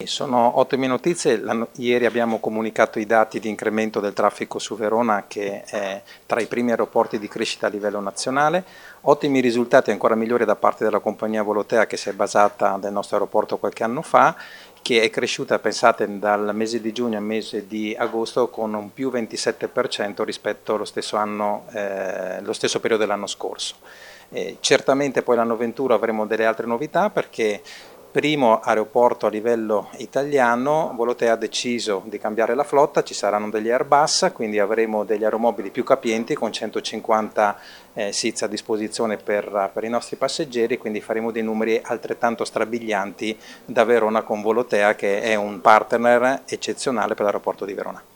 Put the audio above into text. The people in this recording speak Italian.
Sono ottime notizie. Ieri abbiamo comunicato i dati di incremento del traffico su Verona, che è tra i primi aeroporti di crescita a livello nazionale. Ottimi risultati ancora migliori da parte della compagnia Volotea, che si è basata nel nostro aeroporto qualche anno fa, che è cresciuta, pensate, dal mese di giugno al mese di agosto con un più 27% rispetto allo stesso lo stesso periodo dell'anno scorso. Certamente poi l'anno venturo avremo delle altre novità, perché primo aeroporto a livello italiano, Volotea ha deciso di cambiare la flotta, ci saranno degli Airbus, quindi avremo degli aeromobili più capienti con 150 seats a disposizione per i nostri passeggeri, quindi faremo dei numeri altrettanto strabilianti da Verona con Volotea, che è un partner eccezionale per l'aeroporto di Verona.